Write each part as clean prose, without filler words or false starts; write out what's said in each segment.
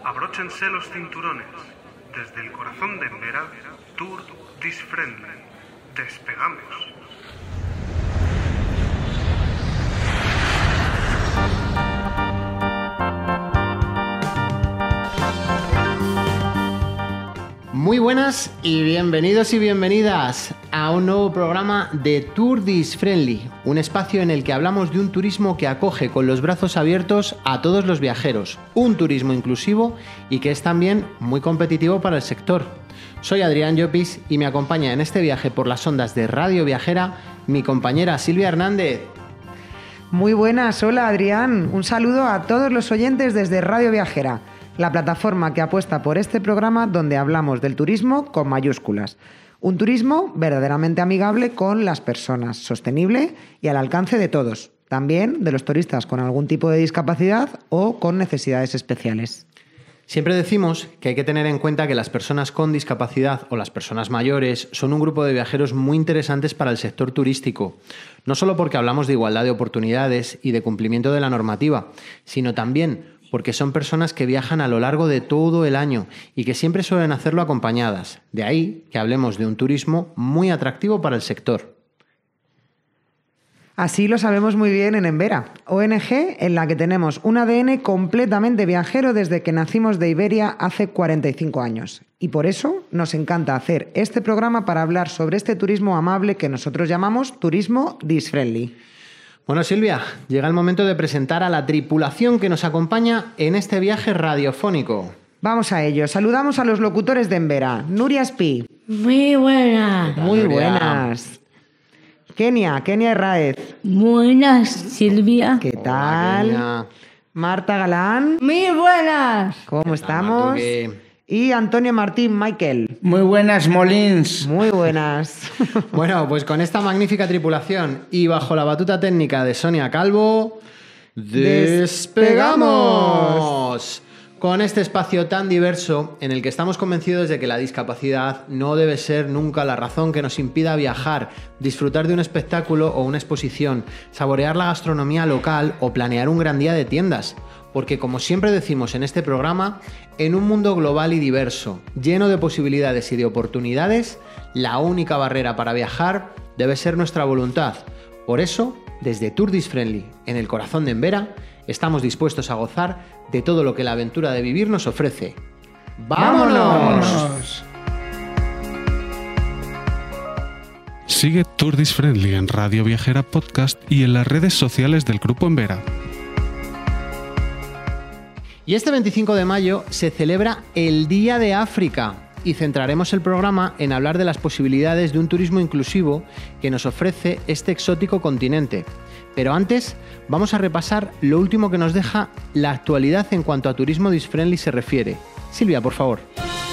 Abróchense los cinturones. Desde el corazón de Embera, Tour This Friendly. Despegamos. Muy buenas y bienvenidos y bienvenidas a un nuevo programa de Tour This Friendly, un espacio en el que hablamos de un turismo que acoge con los brazos abiertos a todos los viajeros, un turismo inclusivo y que es también muy competitivo para el sector. Soy Adrián Llopis y me acompaña en este viaje por las ondas de Radio Viajera mi compañera Silvia Hernández. Muy buenas, hola Adrián, un saludo a todos los oyentes desde Radio Viajera, la plataforma que apuesta por este programa donde hablamos del turismo con mayúsculas. Un turismo verdaderamente amigable con las personas, sostenible y al alcance de todos, también de los turistas con algún tipo de discapacidad o con necesidades especiales. Siempre decimos que hay que tener en cuenta que las personas con discapacidad o las personas mayores son un grupo de viajeros muy interesantes para el sector turístico, no solo porque hablamos de igualdad de oportunidades y de cumplimiento de la normativa, sino también porque son personas que viajan a lo largo de todo el año y que siempre suelen hacerlo acompañadas. De ahí que hablemos de un turismo muy atractivo para el sector. Así lo sabemos muy bien en Embera, ONG en la que tenemos un ADN completamente viajero desde que nacimos de Iberia hace 45 años. Y por eso nos encanta hacer este programa para hablar sobre este turismo amable que nosotros llamamos turismo This Friendly. Bueno, Silvia, llega el momento de presentar a la tripulación que nos acompaña en este viaje radiofónico. Vamos a ello. Saludamos a los locutores de Embera. Nuria Espí. Muy buenas. Muy buenas. Kenia Herráez. Buenas, Silvia. ¿Qué tal? Hola, Marta Galán. Muy buenas. ¿Cómo estamos? Y Antonio Martín Michael. Muy buenas, Molins. Muy buenas. Bueno, pues con esta magnífica tripulación y bajo la batuta técnica de Sonia Calvo, ¡despegamos! Con este espacio tan diverso en el que estamos convencidos de que la discapacidad no debe ser nunca la razón que nos impida viajar, disfrutar de un espectáculo o una exposición, saborear la gastronomía local o planear un gran día de tiendas. Porque, como siempre decimos en este programa, en un mundo global y diverso, lleno de posibilidades y de oportunidades, la única barrera para viajar debe ser nuestra voluntad. Por eso, desde Tour This Friendly, en el corazón de Embera, estamos dispuestos a gozar de todo lo que la aventura de vivir nos ofrece. ¡Vámonos! Sigue Tour This Friendly en Radio Viajera Podcast y en las redes sociales del Grupo Embera. Y este 25 de mayo se celebra el Día de África y centraremos el programa en hablar de las posibilidades de un turismo inclusivo que nos ofrece este exótico continente. Pero antes vamos a repasar lo último que nos deja la actualidad en cuanto a turismo This Friendly se refiere. Silvia, por favor.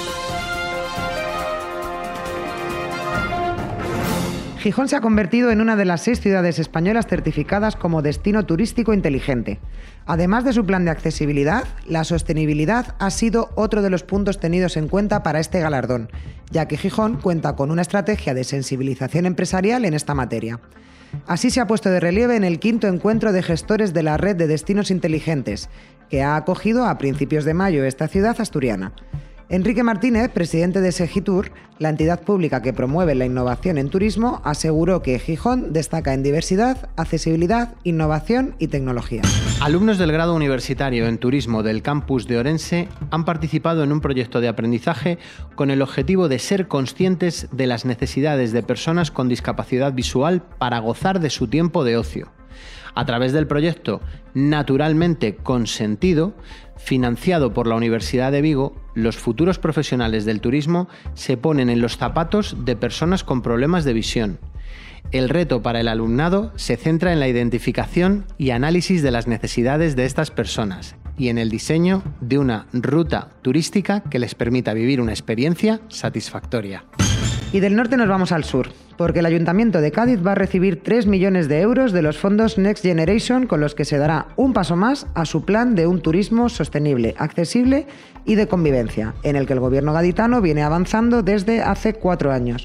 Gijón se ha convertido en una de las 6 ciudades españolas certificadas como destino turístico inteligente. Además de su plan de accesibilidad, la sostenibilidad ha sido otro de los puntos tenidos en cuenta para este galardón, ya que Gijón cuenta con una estrategia de sensibilización empresarial en esta materia. Así se ha puesto de relieve en el 5º encuentro de gestores de la red de destinos inteligentes, que ha acogido a principios de mayo esta ciudad asturiana. Enrique Martínez, presidente de Segitur, la entidad pública que promueve la innovación en turismo, aseguró que Gijón destaca en diversidad, accesibilidad, innovación y tecnología. Alumnos del grado universitario en turismo del campus de Orense han participado en un proyecto de aprendizaje con el objetivo de ser conscientes de las necesidades de personas con discapacidad visual para gozar de su tiempo de ocio. A través del proyecto Naturalmente Consentido, financiado por la Universidad de Vigo, los futuros profesionales del turismo se ponen en los zapatos de personas con problemas de visión. El reto para el alumnado se centra en la identificación y análisis de las necesidades de estas personas y en el diseño de una ruta turística que les permita vivir una experiencia satisfactoria. Y del norte nos vamos al sur, porque el Ayuntamiento de Cádiz va a recibir 3 millones de euros de los fondos Next Generation, con los que se dará un paso más a su plan de un turismo sostenible, accesible y de convivencia, en el que el gobierno gaditano viene avanzando desde hace 4 años.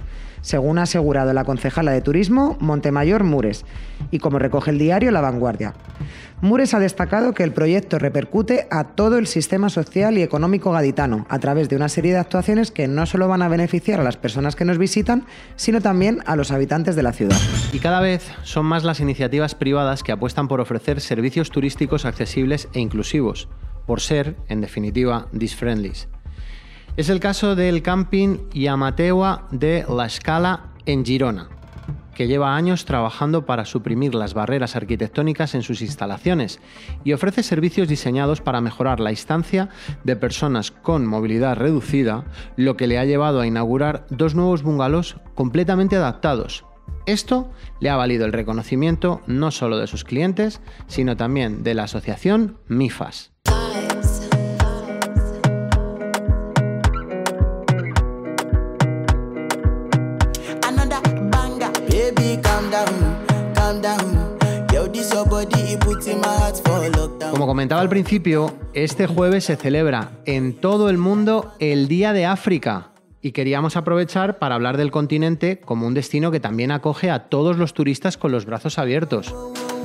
según ha asegurado la concejala de Turismo, Montemayor Mures, y como recoge el diario La Vanguardia. Mures ha destacado que el proyecto repercute a todo el sistema social y económico gaditano, a través de una serie de actuaciones que no solo van a beneficiar a las personas que nos visitan, sino también a los habitantes de la ciudad. Y cada vez son más las iniciativas privadas que apuestan por ofrecer servicios turísticos accesibles e inclusivos, por ser, en definitiva, disfriendly. Es el caso del camping Yamateua de La Scala en Girona, que lleva años trabajando para suprimir las barreras arquitectónicas en sus instalaciones y ofrece servicios diseñados para mejorar la estancia de personas con movilidad reducida, lo que le ha llevado a inaugurar 2 nuevos bungalows completamente adaptados. Esto le ha valido el reconocimiento no solo de sus clientes, sino también de la asociación MIFAS. Como comentaba al principio, este jueves se celebra en todo el mundo el Día de África y queríamos aprovechar para hablar del continente como un destino que también acoge a todos los turistas con los brazos abiertos.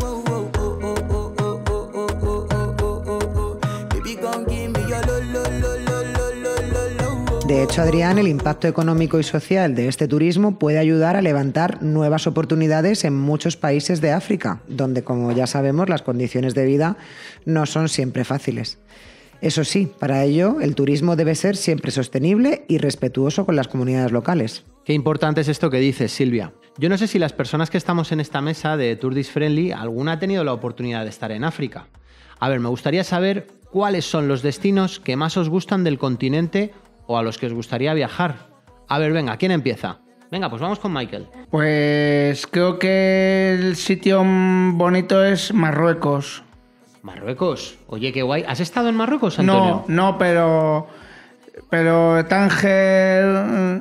De hecho, Adrián, el impacto económico y social de este turismo puede ayudar a levantar nuevas oportunidades en muchos países de África, donde, como ya sabemos, las condiciones de vida no son siempre fáciles. Eso sí, para ello, el turismo debe ser siempre sostenible y respetuoso con las comunidades locales. Qué importante es esto que dices, Silvia. Yo no sé si las personas que estamos en esta mesa de Tourist Friendly, alguna ha tenido la oportunidad de estar en África. A ver, me gustaría saber cuáles son los destinos que más os gustan del continente o a los que os gustaría viajar. A ver, venga, ¿quién empieza? Venga, pues vamos con Michael. Pues creo que el sitio bonito es Marruecos. ¿Marruecos? Oye, qué guay. ¿Has estado en Marruecos, Antonio? No, pero Tánger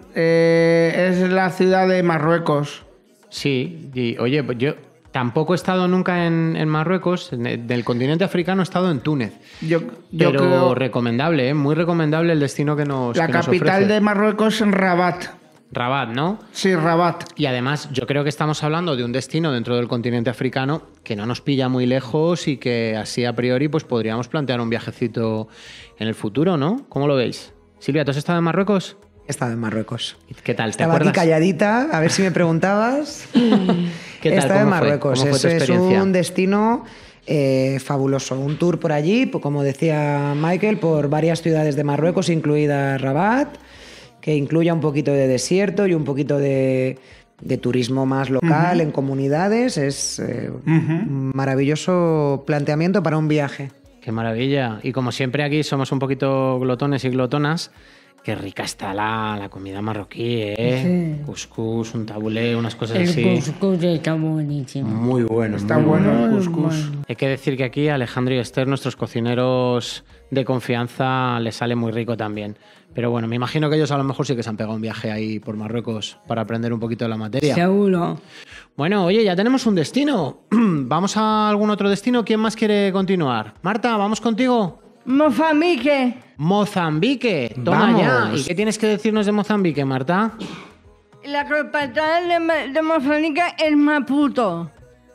es la ciudad de Marruecos. Sí, y, oye, pues yo tampoco he estado nunca en Marruecos. Del continente africano he estado en Túnez. Yo pero creo recomendable, muy recomendable el destino que nos la que nos capital ofrece. de Marruecos es Rabat. Rabat, ¿no? Sí, Rabat. Y además yo creo que estamos hablando de un destino dentro del continente africano que no nos pilla muy lejos y que así a priori pues podríamos plantear un viajecito en el futuro, ¿no? ¿Cómo lo veis? Silvia, ¿tú has estado en Marruecos? He estado en Marruecos. ¿Qué tal? ¿Te Estaba acuerdas? aquí calladita, a ver si me preguntabas. ¿Qué tal? He estado en ¿Cómo fue? Marruecos. ¿Cómo fue tu Es experiencia? un destino fabuloso. Un tour por allí, como decía Michael, por varias ciudades de Marruecos, incluida Rabat, que incluya un poquito de desierto y un poquito de turismo más local en comunidades. Es un maravilloso planteamiento para un viaje. Qué maravilla. Y como siempre aquí somos un poquito glotones y glotonas. Qué rica está la comida marroquí, ¿eh? Sí. Cuscús, un tabulé, unas cosas El así. cuscús está buenísimo. Muy bueno. Está muy bueno el Muy cuscús. bueno. Hay que decir que aquí Alejandro y Esther, nuestros cocineros de confianza, les sale muy rico también. Pero bueno, me imagino que ellos a lo mejor sí que se han pegado un viaje ahí por Marruecos para aprender un poquito de la materia. Seguro. Bueno, oye, ya tenemos un destino. ¿Vamos a algún otro destino? ¿Quién más quiere continuar? Marta, ¿vamos contigo? Mozambique. Mozambique, toma Vamos. ya. ¿Y qué tienes que decirnos de Mozambique, Marta? La capital de Mozambique es Maputo.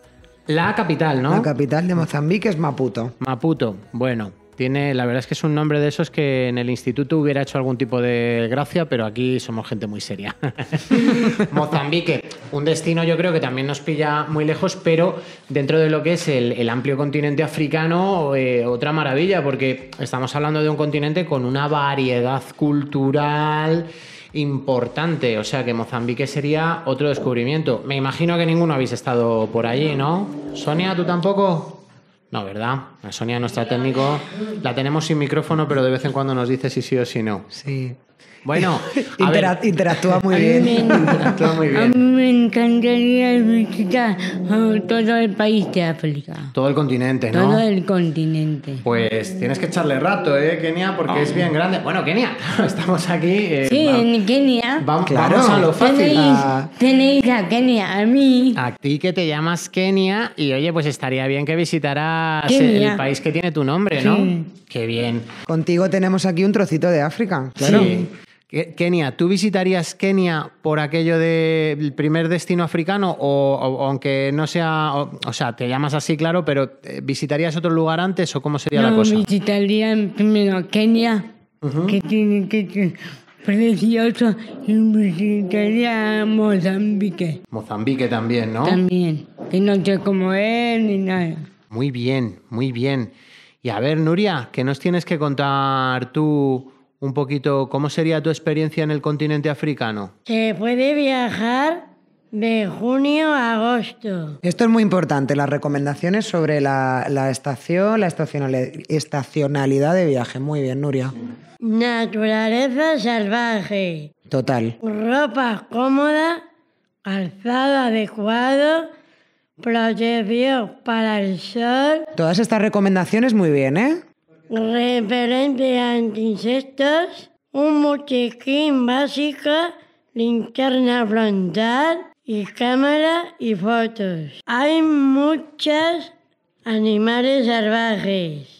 La capital, ¿no? La capital de Mozambique es Maputo. Maputo. Bueno, la verdad es que es un nombre de esos que en el instituto hubiera hecho algún tipo de gracia, pero aquí somos gente muy seria. Mozambique, un destino yo creo que también nos pilla muy lejos, pero dentro de lo que es el amplio continente africano, otra maravilla, porque estamos hablando de un continente con una variedad cultural importante, o sea que Mozambique sería otro descubrimiento. Me imagino que ninguno habéis estado por allí, ¿no? Sonia, ¿tú tampoco? No, ¿verdad? A Sonia, nuestra técnico, la tenemos sin micrófono, pero de vez en cuando nos dice si sí o si no. Sí. Bueno, a ver, Interactúa muy A mí bien. todo muy A bien. mí me encantaría visitar todo el país de África. Todo el continente, ¿no? Todo el continente. Pues tienes que echarle rato, Kenia, porque es bien grande. Bueno, Kenia, estamos aquí. Sí, en Kenia. Vamos Claro. a lo fácil. Tenéis a Kenia, a mí. A ti que te llamas Kenia y oye, pues estaría bien que visitaras Kenia. el país que tiene tu nombre, ¿no? Sí. Qué bien. Contigo tenemos aquí un trocito de África. Claro. Sí. Kenia, ¿tú visitarías Kenia por aquello del primer destino africano o aunque no sea, o sea, te llamas así, claro, pero ¿visitarías otro lugar antes o cómo sería la cosa? Visitaría primero Kenia, que tiene que ser precioso, y visitaría Mozambique. Mozambique también, ¿no? También, que no sé cómo es ni nada. Muy bien, muy bien. Y a ver, Nuria, ¿qué nos tienes que contar tú un poquito? ¿Cómo sería tu experiencia en el continente africano? Se puede viajar de junio a agosto. Esto es muy importante, las recomendaciones sobre la estacionalidad de viaje. Muy bien, Nuria. Naturaleza salvaje. Total. Ropa cómoda, calzado adecuado, protección para el sol, Todas estas recomendaciones muy bien, ¿eh? repelente anti-insectos, un botiquín básico, linterna frontal y cámara y fotos. Hay muchos animales salvajes.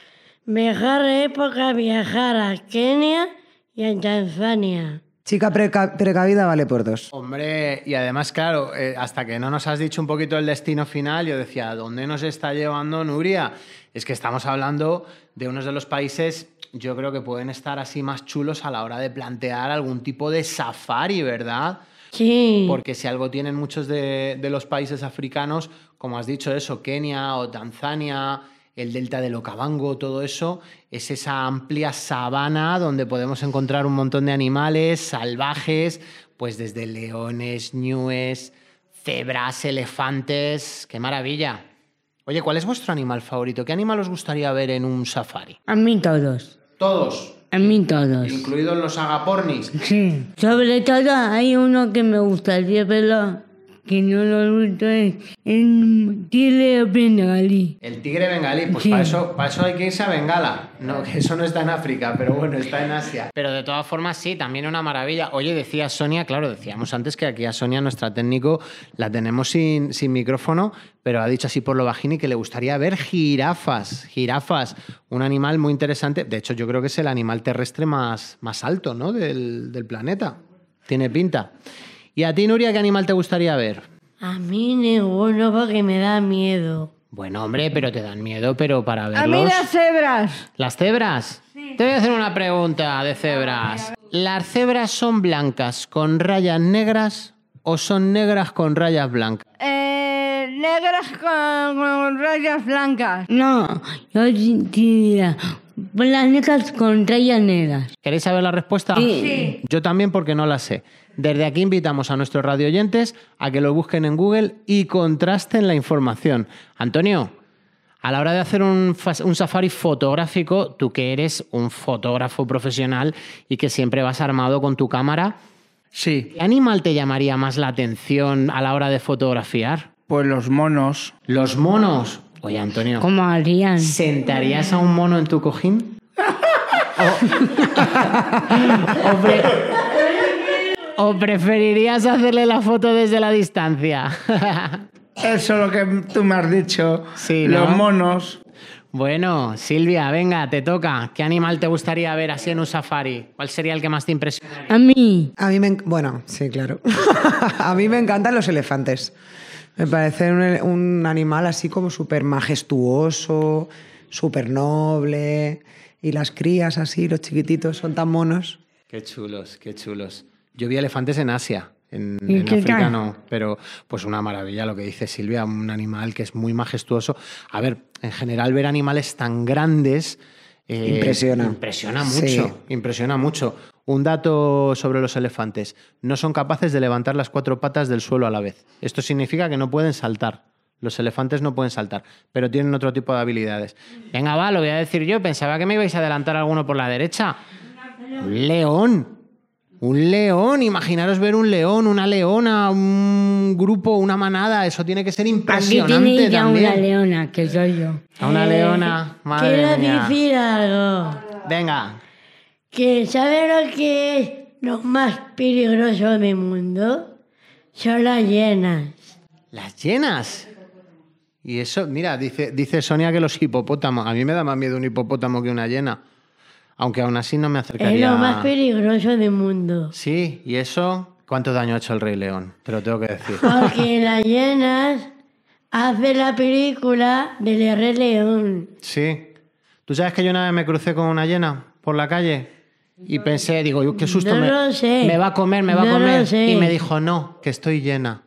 Mejor época viajar a Kenia y a Tanzania. Chica precavida vale por dos. Hombre, y además, claro, hasta que no nos has dicho un poquito el destino final, yo decía, ¿dónde nos está llevando Nuria? Es que estamos hablando de unos de los países, yo creo que pueden estar así más chulos a la hora de plantear algún tipo de safari, ¿verdad? Sí. Porque si algo tienen muchos de los países africanos, como has dicho eso, Kenia o Tanzania, el delta del Okavango, todo eso, es esa amplia sabana donde podemos encontrar un montón de animales salvajes, pues desde leones, ñúes, cebras, elefantes. ¡Qué maravilla! Oye, ¿cuál es vuestro animal favorito? ¿Qué animal os gustaría ver en un safari? A mí todos. Todos, A mí todos. incluidos los agapornis. Sí. Sobre todo hay uno que me gustaría verlo, que no lo he visto, es el tigre bengalí. El tigre bengalí, pues Sí. para eso hay que irse a Bengala. No, que eso no está en África, pero bueno, está en Asia. Pero de todas formas, sí, también una maravilla. Oye, decía Sonia, claro, decíamos antes que aquí a Sonia, nuestra técnico, la tenemos sin micrófono, pero ha dicho así por lo bajini que le gustaría ver jirafas. Jirafas, un animal muy interesante. De hecho, yo creo que es el animal terrestre más alto, ¿no? del planeta. Tiene pinta. ¿Y a ti, Nuria, qué animal te gustaría ver? A mí ninguno porque me da miedo. Bueno, hombre, pero te dan miedo, pero para verlos... A mí las cebras. ¿Las cebras? Sí. Te voy a hacer una pregunta de cebras. ¿Las cebras son blancas con rayas negras o son negras con rayas blancas? Negras con rayas blancas. No, yo diría blancas con rayas negras. ¿Queréis saber la respuesta? Sí. Yo también, porque no la sé. Desde aquí invitamos a nuestros radioyentes a que lo busquen en Google y contrasten la información. Antonio, a la hora de hacer un safari fotográfico, tú que eres un fotógrafo profesional y que siempre vas armado con tu cámara, Sí, ¿qué animal te llamaría más la atención a la hora de fotografiar? pues los monos. Los monos. Oye, Antonio, ¿Cómo harían? ¿sentarías a un mono en tu cojín? ¿O preferirías hacerle la foto desde la distancia? Eso es lo que tú me has dicho. Sí, ¿no? Los monos. Bueno, Silvia, venga, te toca. ¿Qué animal te gustaría ver así en un safari? ¿Cuál sería el que más te impresionaría? A mí. A mí bueno, sí, claro. A mí me encantan los elefantes. Me parece un animal así como súper majestuoso, súper noble. Y las crías así, los chiquititos, son tan monos. Qué chulos, qué chulos. Yo vi elefantes en Asia, en qué África tal? no, pero pues una maravilla lo que dice Silvia, un animal que es muy majestuoso. A ver, en general ver animales tan grandes Impresiona. Impresiona mucho, Sí. impresiona mucho. Un dato sobre los elefantes. No son capaces de levantar las 4 patas del suelo a la vez. Esto significa que no pueden saltar. Los elefantes no pueden saltar, pero tienen otro tipo de habilidades. Venga, va, lo voy a decir yo. Pensaba que me ibais a adelantar alguno por la derecha. Un león. Un león. Imaginaros ver un león, una leona, un grupo, una manada. Eso tiene que ser Aquí impresionante tiene ya también. una leona, que soy yo. A una leona. Madre Quiero mía. decir algo. Venga. Que ¿sabe lo que es lo más peligroso del mundo? Son las hienas. Las llenas. Y eso, mira, dice Sonia que los hipopótamos. A mí me da más miedo un hipopótamo que una hiena. Aunque aún así no me acercaría... Es lo más peligroso del mundo. Sí, ¿y eso? ¿Cuánto daño ha hecho el Rey León? Te lo tengo que decir. Porque las hienas hacen la película del Rey León. Sí. ¿Tú sabes que yo una vez me crucé con una hiena por la calle? Y pensé, digo, qué susto, No lo sé. me va a comer, me va a No comer. lo sé. Y me dijo, no, que estoy llena.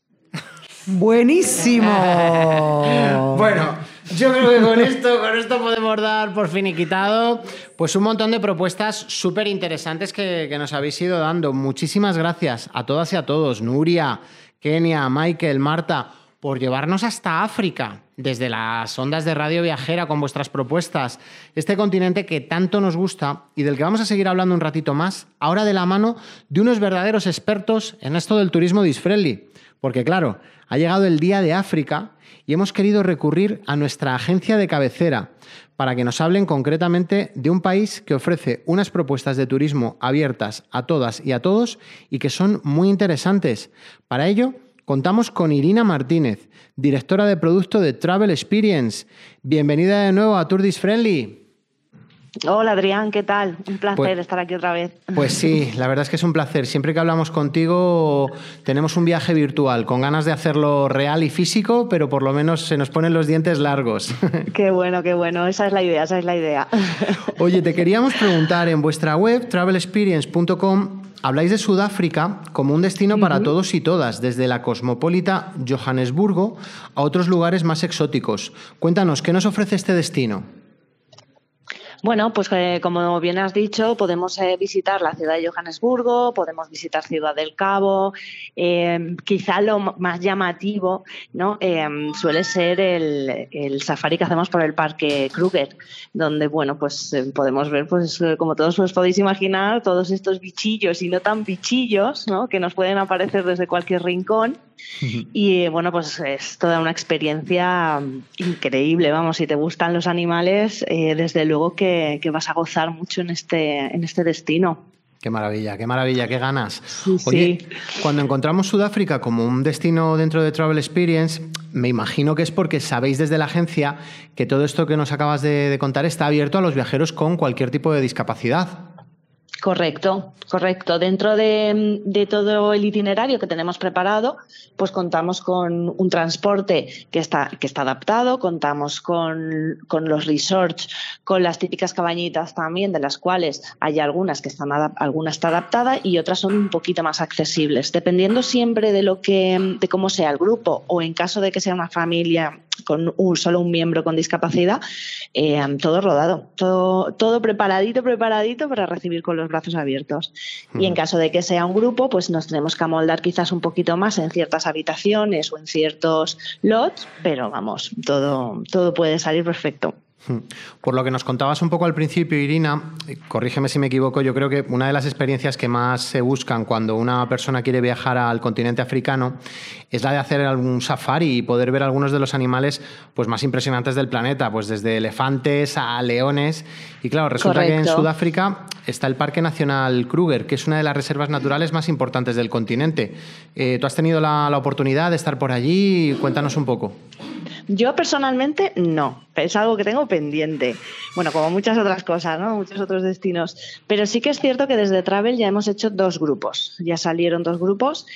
¡Buenísimo! Bueno, yo creo que con esto podemos dar por finiquitado pues un montón de propuestas súper interesantes que nos habéis ido dando. Muchísimas gracias a todas y a todos, Nuria, Kenia, Michael, Marta, por llevarnos hasta África, desde las ondas de Radio Viajera con vuestras propuestas. Este continente que tanto nos gusta y del que vamos a seguir hablando un ratito más, ahora de la mano de unos verdaderos expertos en esto del turismo disfriendly. Porque claro, ha llegado el Día de África y hemos querido recurrir a nuestra agencia de cabecera para que nos hablen concretamente de un país que ofrece unas propuestas de turismo abiertas a todas y a todos y que son muy interesantes. Para ello, contamos con Irina Martínez, directora de producto de Travel Experience. Bienvenida de nuevo a Tour Disfriendly. Hola Adrián, ¿qué tal? Un placer estar aquí otra vez. Pues sí, la verdad es que es un placer. Siempre que hablamos contigo tenemos un viaje virtual, con ganas de hacerlo real y físico, pero por lo menos se nos ponen los dientes largos. Qué bueno, esa es la idea. Oye, te queríamos preguntar, en vuestra web, travelexperience.com, habláis de Sudáfrica como un destino para todos y todas, desde la cosmopolita Johannesburgo a otros lugares más exóticos. Cuéntanos, ¿qué nos ofrece este destino? Bueno, pues como bien has dicho, podemos visitar la ciudad de Johannesburgo, podemos visitar Ciudad del Cabo. Quizá lo más llamativo, ¿no? Suele ser el safari que hacemos por el Parque Kruger, donde bueno, pues podemos ver, pues como todos os podéis imaginar, todos estos bichillos y no tan bichillos, ¿no? Que nos pueden aparecer desde cualquier rincón. Y bueno, pues es toda una experiencia increíble. Vamos, si te gustan los animales, desde luego que vas a gozar mucho en este destino. Qué maravilla, qué ganas. Sí, Oye, sí. Cuando encontramos Sudáfrica como un destino dentro de Travel Experience, me imagino que es porque sabéis desde la agencia que todo esto que nos acabas de contar está abierto a los viajeros con cualquier tipo de discapacidad. Correcto. Dentro de todo el itinerario que tenemos preparado, pues contamos con un transporte que está adaptado, contamos con los resorts, con las típicas cabañitas también, de las cuales hay algunas que alguna está adaptada y otras son un poquito más accesibles, dependiendo siempre de cómo sea el grupo, o en caso de que sea una familia con solo un miembro con discapacidad, todo rodado, todo preparadito para recibir con los brazos abiertos. Y en caso de que sea un grupo, pues nos tenemos que amoldar quizás un poquito más en ciertas habitaciones o en ciertos lots, pero vamos, todo puede salir perfecto. Por lo que nos contabas un poco al principio, Irina, corrígeme si me equivoco, yo creo que una de las experiencias que más se buscan cuando una persona quiere viajar al continente africano es la de hacer algún safari y poder ver algunos de los animales pues más impresionantes del planeta, pues desde elefantes a leones. Y claro, resulta que en Sudáfrica está el Parque Nacional Kruger, que es una de las reservas naturales más importantes del continente. ¿Tú has tenido la oportunidad de estar por allí? Cuéntanos un poco. Yo personalmente no, es algo que tengo pendiente. Bueno, como muchas otras cosas, ¿no? Muchos otros destinos. Pero sí que es cierto que desde Travel ya hemos hecho 2 grupos. Ya salieron 2 grupos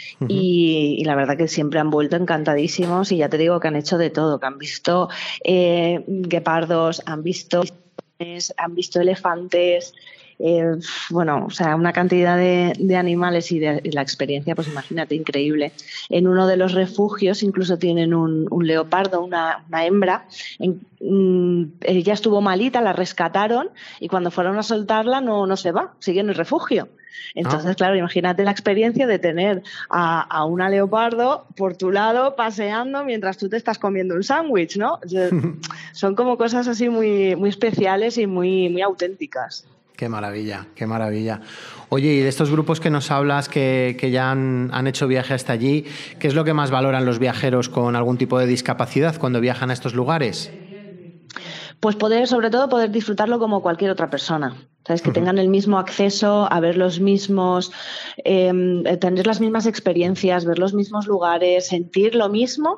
y la verdad que siempre han vuelto encantadísimos y ya te digo que han hecho de todo, que han visto guepardos, han visto elefantes. Bueno, o sea, una cantidad de animales y la experiencia, pues imagínate, increíble. En uno de los refugios incluso tienen un leopardo, una hembra. Ella estuvo malita, la rescataron y cuando fueron a soltarla no se va, sigue en el refugio. Entonces, claro, imagínate la experiencia de tener a una leopardo por tu lado paseando mientras tú te estás comiendo un sándwich, ¿no? Son como cosas así muy, muy especiales y muy, muy auténticas. Qué maravilla, qué maravilla. Oye, y de estos grupos que nos hablas que ya han hecho viaje hasta allí, ¿qué es lo que más valoran los viajeros con algún tipo de discapacidad cuando viajan a estos lugares? Pues sobre todo poder disfrutarlo como cualquier otra persona. ¿Sabes? Que tengan el mismo acceso a ver los mismos, tener las mismas experiencias, ver los mismos lugares, sentir lo mismo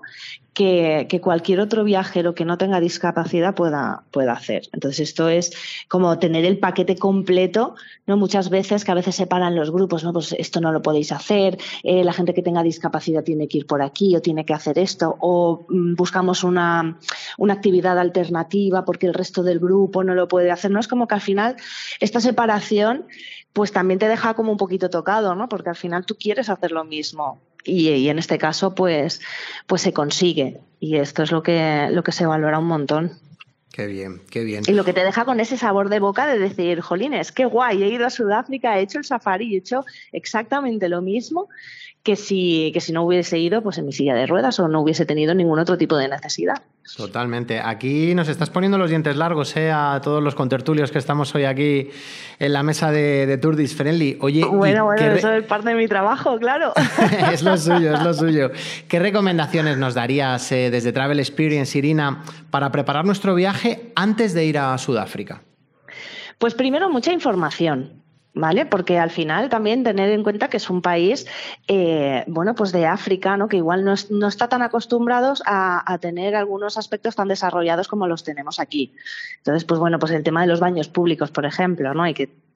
que cualquier otro viajero que no tenga discapacidad pueda hacer. Entonces esto es como tener el paquete completo, ¿no? Muchas veces que a veces separan los grupos, ¿no? Pues esto no lo podéis hacer, la gente que tenga discapacidad tiene que ir por aquí o tiene que hacer esto, o buscamos una actividad alternativa porque el resto del grupo no lo puede hacer. No es como que al final esta separación pues también te deja como un poquito tocado, ¿no? Porque al final tú quieres hacer lo mismo. Y en este caso, pues se consigue. Y esto es lo que se valora un montón. Qué bien, qué bien. Y lo que te deja con ese sabor de boca de decir, jolines, qué guay, he ido a Sudáfrica, he hecho el safari, he hecho exactamente lo mismo que si no hubiese ido pues en mi silla de ruedas o no hubiese tenido ningún otro tipo de necesidad. Totalmente. Aquí nos estás poniendo los dientes largos, a todos los contertulios que estamos hoy aquí en la mesa de Tour This Friendly. Oye, bueno, eso es parte de mi trabajo, claro. Es lo suyo, es lo suyo. ¿Qué recomendaciones nos darías desde Travel Experience, Irina, para preparar nuestro viaje antes de ir a Sudáfrica? Pues primero, mucha información. ¿Vale? Porque al final también tener en cuenta que es un país, pues de África, ¿no? Que igual no está tan acostumbrados a tener algunos aspectos tan desarrollados como los tenemos aquí. Entonces, pues el tema de los baños públicos, por ejemplo, ¿no? Hay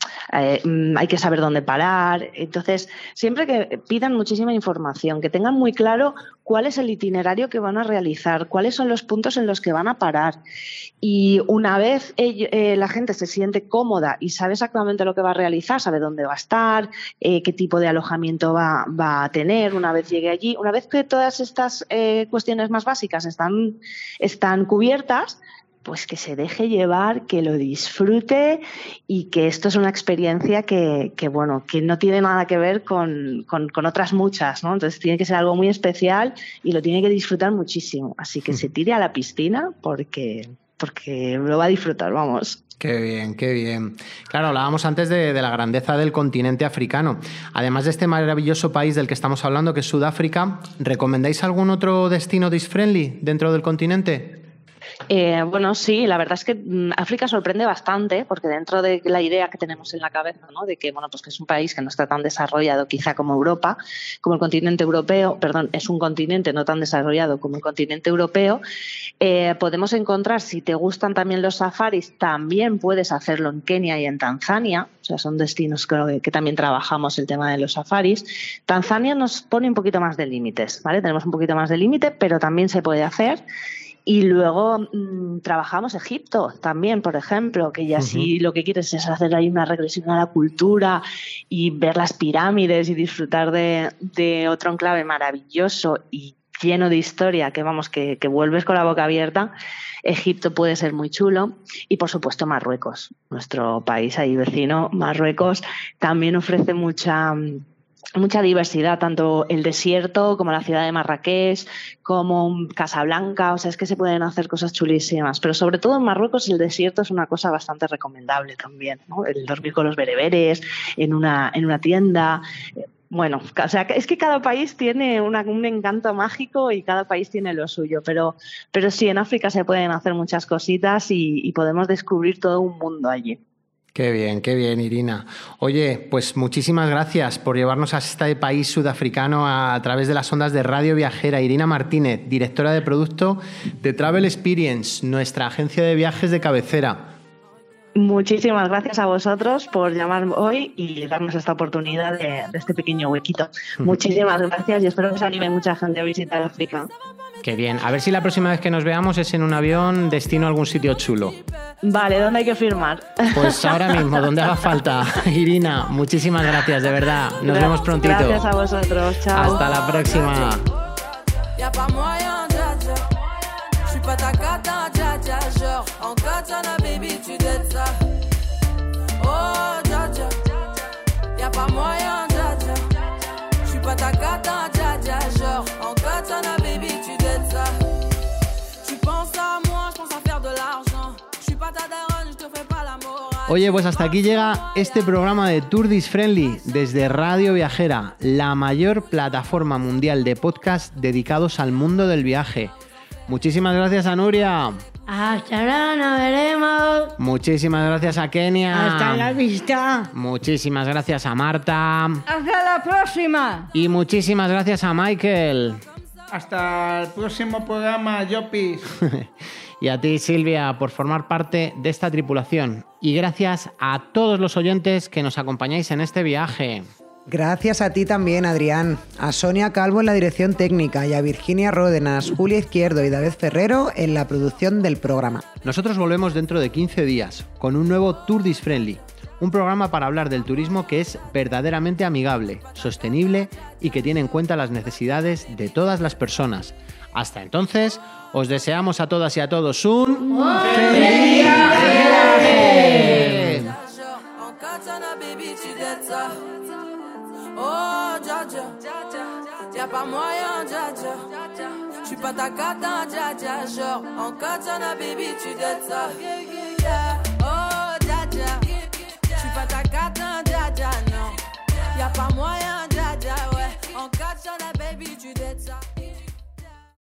que saber dónde parar. Entonces, siempre que pidan muchísima información, que tengan muy claro cuál es el itinerario que van a realizar, cuáles son los puntos en los que van a parar. Y una vez la gente se siente cómoda y sabe exactamente lo que va a realizar, sabe dónde va a estar, qué tipo de alojamiento va a tener una vez llegue allí, una vez que todas estas cuestiones más básicas están cubiertas, pues que se deje llevar, que lo disfrute y que esto es una experiencia que no tiene nada que ver con otras muchas, ¿no? Entonces tiene que ser algo muy especial y lo tiene que disfrutar muchísimo. Así que se tire a la piscina porque lo va a disfrutar, vamos. Qué bien, qué bien. Claro, hablábamos antes de la grandeza del continente africano. Además de este maravilloso país del que estamos hablando, que es Sudáfrica, ¿recomendáis algún otro destino dis-friendly dentro del continente? Sí, la verdad es que África sorprende bastante porque dentro de la idea que tenemos en la cabeza, ¿no? De que, que es un país que no está tan desarrollado quizá como Europa, como el continente europeo, es un continente no tan desarrollado como el continente europeo, podemos encontrar, si te gustan también los safaris, también puedes hacerlo en Kenia y en Tanzania, o sea, son destinos que también trabajamos el tema de los safaris. Tanzania nos pone un poquito más de límites, ¿vale? Tenemos un poquito más de límite, pero también se puede hacer. Y luego trabajamos Egipto también, por ejemplo, que ya si lo que quieres es hacer ahí una regresión a la cultura y ver las pirámides y disfrutar de otro enclave maravilloso y lleno de historia, que vuelves con la boca abierta, Egipto puede ser muy chulo. Y por supuesto Marruecos, nuestro país ahí vecino, Marruecos, también ofrece mucha diversidad, tanto el desierto como la ciudad de Marrakech, como Casablanca, o sea, es que se pueden hacer cosas chulísimas, pero sobre todo en Marruecos el desierto es una cosa bastante recomendable también, ¿no? El dormir con los bereberes en una tienda. Bueno, o sea, es que cada país tiene un encanto mágico y cada país tiene lo suyo, pero sí, en África se pueden hacer muchas cositas y podemos descubrir todo un mundo allí. Qué bien, Irina. Oye, pues muchísimas gracias por llevarnos a este país sudafricano a través de las ondas de Radio Viajera. Irina Martínez, directora de producto de Travel Experience, nuestra agencia de viajes de cabecera. Muchísimas gracias a vosotros por llamarme hoy y darnos esta oportunidad de este pequeño huequito. Muchísimas gracias y espero que se anime mucha gente a visitar África. Qué bien. A ver si la próxima vez que nos veamos es en un avión destino a algún sitio chulo. Vale, ¿dónde hay que firmar? Pues ahora mismo, donde haga falta. Irina, muchísimas gracias, de verdad. Nos vemos prontito. Gracias a vosotros. Chao. Hasta la próxima. Oye, pues hasta aquí llega este programa de Tour This Friendly desde Radio Viajera, la mayor plataforma mundial de podcast dedicados al mundo del viaje. Muchísimas gracias a Nuria. Hasta ahora nos veremos. Muchísimas gracias a Kenia. Hasta la vista. Muchísimas gracias a Marta. Hasta la próxima. Y muchísimas gracias a Michael. Hasta el próximo programa, Yopis. Y a ti, Silvia, por formar parte de esta tripulación. Y gracias a todos los oyentes que nos acompañáis en este viaje. Gracias a ti también, Adrián, a Sonia Calvo en la dirección técnica y a Virginia Ródenas, Julia Izquierdo y David Ferrero en la producción del programa. Nosotros volvemos dentro de 15 días con un nuevo Tour This Friendly, un programa para hablar del turismo que es verdaderamente amigable, sostenible y que tiene en cuenta las necesidades de todas las personas. Hasta entonces, os deseamos a todas y a todos un ¡Feliz viaje! Oh, Jaja, y'a pas moyen, Jaja. J'suis pas ta cata, Jaja. Genre, en katana, baby, tu dettes ça. Oh, Jaja, j'suis pas ta cata, Jaja, non. Y'a pas moyen, Jaja, ouais. En katana, baby, tu dettes ça.